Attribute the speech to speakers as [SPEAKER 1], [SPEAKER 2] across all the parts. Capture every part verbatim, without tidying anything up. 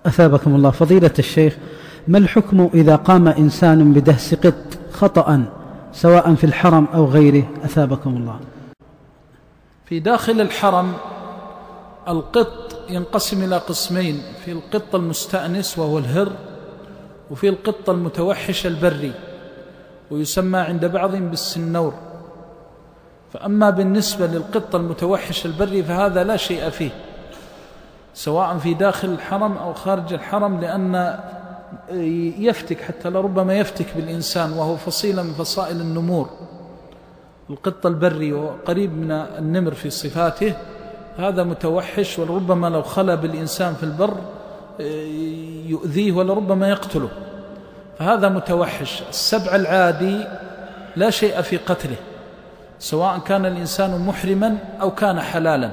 [SPEAKER 1] أثابكم الله. فضيلة الشيخ، ما الحكم إذا قام إنسان بدهس قط خطأ سواء في الحرم أو غيره؟ أثابكم الله.
[SPEAKER 2] في داخل الحرم القط ينقسم إلى قسمين: في القط المستأنس وهو الهر، وفي القط المتوحش البري ويسمى عند بعضهم بالسنور. فأما بالنسبة للقط المتوحش البري فهذا لا شيء فيه سواء في داخل الحرم أو خارج الحرم، لأن يفتك حتى لربما يفتك بالإنسان، وهو فصيلة من فصائل النمور. القط البري وقريب من النمر في صفاته، هذا متوحش ولربما لو خلى بالإنسان في البر يؤذيه ولربما يقتله، فهذا متوحش. السبع العادي لا شيء في قتله سواء كان الإنسان محرما أو كان حلالا.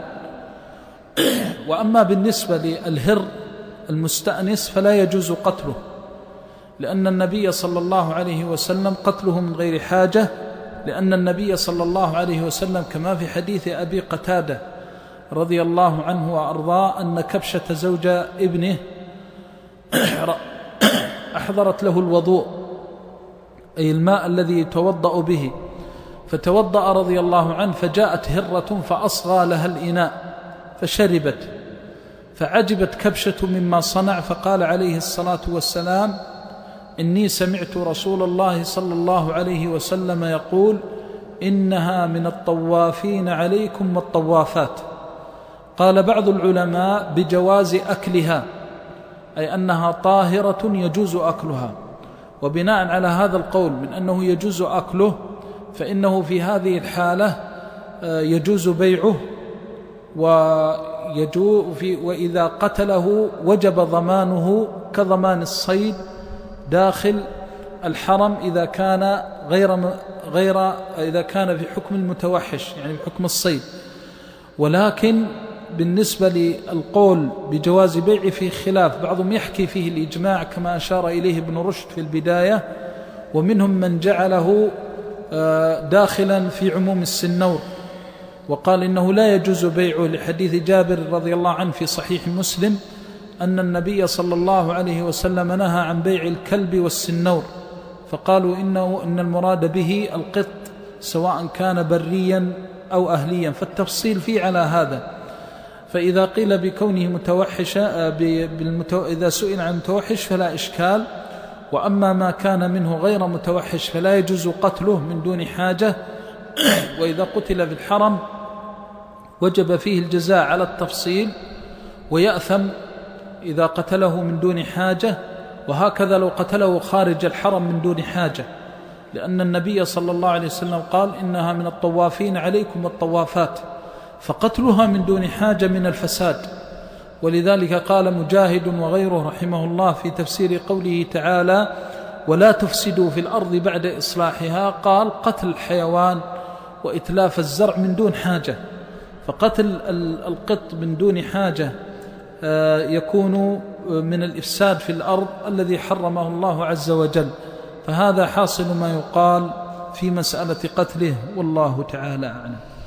[SPEAKER 2] وأما بالنسبة للهر المستأنس فلا يجوز قتله، لأن النبي صلى الله عليه وسلم قتله من غير حاجة، لأن النبي صلى الله عليه وسلم كما في حديث أبي قتادة رضي الله عنه وأرضاه أن كبشة زوج ابنه أحضرت له الوضوء، أي الماء الذي يتوضأ به، فتوضأ رضي الله عنه، فجاءت هرة فأصغى لها الإناء فشربت، فعجبت كبشة مما صنع، فقال عليه الصلاة والسلام: إني سمعت رسول الله صلى الله عليه وسلم يقول: إنها من الطوافين عليكم والطوافات. قال بعض العلماء بجواز أكلها، أي أنها طاهرة يجوز أكلها. وبناء على هذا القول من أنه يجوز أكله، فإنه في هذه الحالة يجوز بيعه، ويجوز في وإذا قتله وجب ضمانه كضمان الصيد داخل الحرم إذا كان غير غير إذا كان في حكم المتوحش، يعني بحكم الصيد. ولكن بالنسبة للقول بجواز بيع في خلاف، بعضهم يحكي فيه الإجماع كما أشار إليه ابن رشد في البداية، ومنهم من جعله داخلا في عموم السنور وقال إنه لا يجوز بيعه، لحديث جابر رضي الله عنه في صحيح مسلم أن النبي صلى الله عليه وسلم نهى عن بيع الكلب والسنور، فقالوا إنه إن المراد به القط سواء كان بريا أو أهليا، فالتفصيل فيه على هذا. فإذا قيل بكونه متوحشا بالمتو... إذا سئل عن متوحش فلا إشكال، وأما ما كان منه غير متوحش فلا يجوز قتله من دون حاجة. وإذا قتل في الحرم وجب فيه الجزاء على التفصيل، ويأثم إذا قتله من دون حاجة، وهكذا لو قتله خارج الحرم من دون حاجة، لأن النبي صلى الله عليه وسلم قال: إنها من الطوافين عليكم والطوافات، فقتلها من دون حاجة من الفساد. ولذلك قال مجاهد وغيره رحمه الله في تفسير قوله تعالى: ولا تفسدوا في الأرض بعد إصلاحها، قال: قتل الحيوان وإتلاف الزرع من دون حاجة. فقتل القط من دون حاجة يكون من الإفساد في الأرض الذي حرمه الله عز وجل، فهذا حاصل ما يقال في مسألة قتله، والله تعالى أعلم.